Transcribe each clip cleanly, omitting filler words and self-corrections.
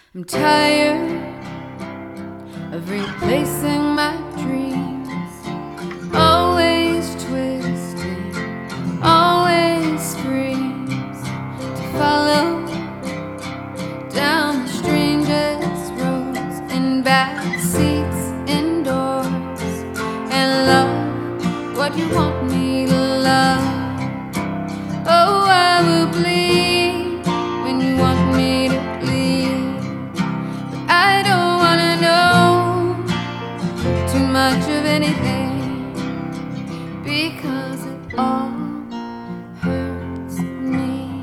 I'm tired of replacing my dreams, always twisting, always screams to follow down the strangest roads in back seats indoors and love what you want me to love. Oh, I will bleed when you want me to bleed, but I don't wanna know too much of anything, because it all hurts me.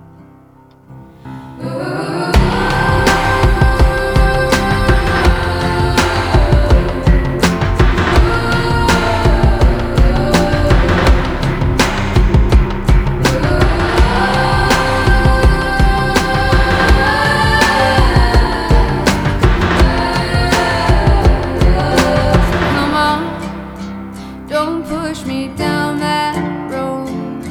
Come on, don't push me down that road,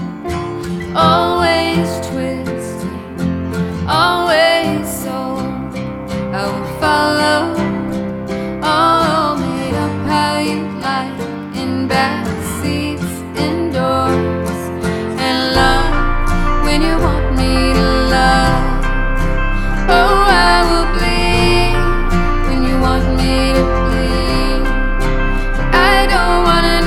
always twisting, always so. I will follow, all made up how you like, in back seats indoors, and love when you want me to love. Oh, I will bleed when you want me to bleed, but I don't wanna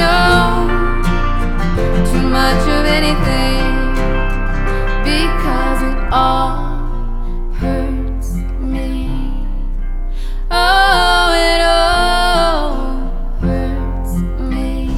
know too much of anything, because it all hurts me. Oh, it all hurts me.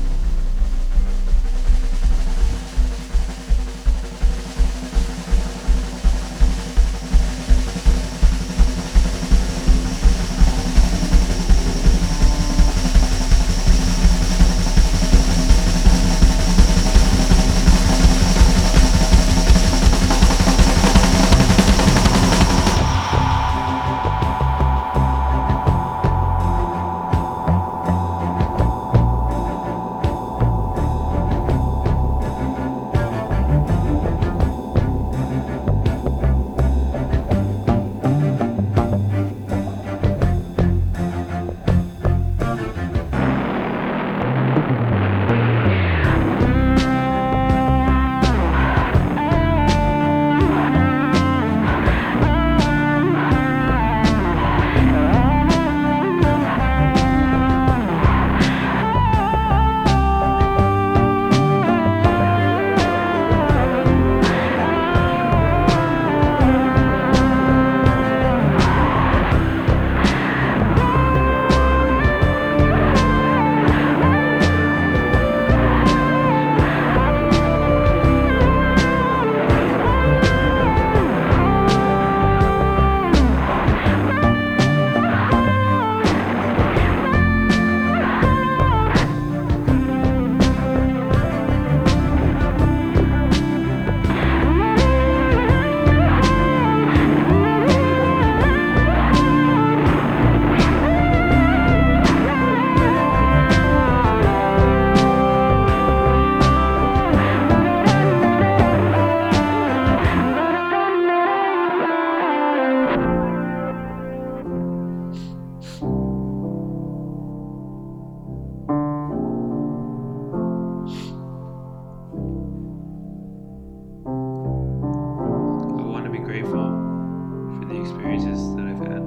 I want to be grateful for the experiences that I've had.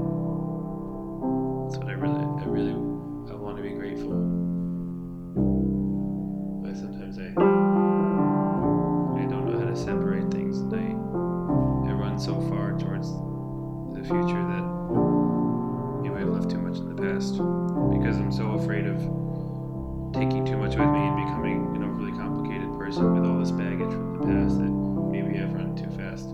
That's what I want to be grateful. But sometimes I don't know how to separate things, and I run so far towards the future that maybe I've left too much in the past, because I'm so afraid of taking too much with me and becoming an overly complicated person with all this baggage from the past that maybe I've run too fast.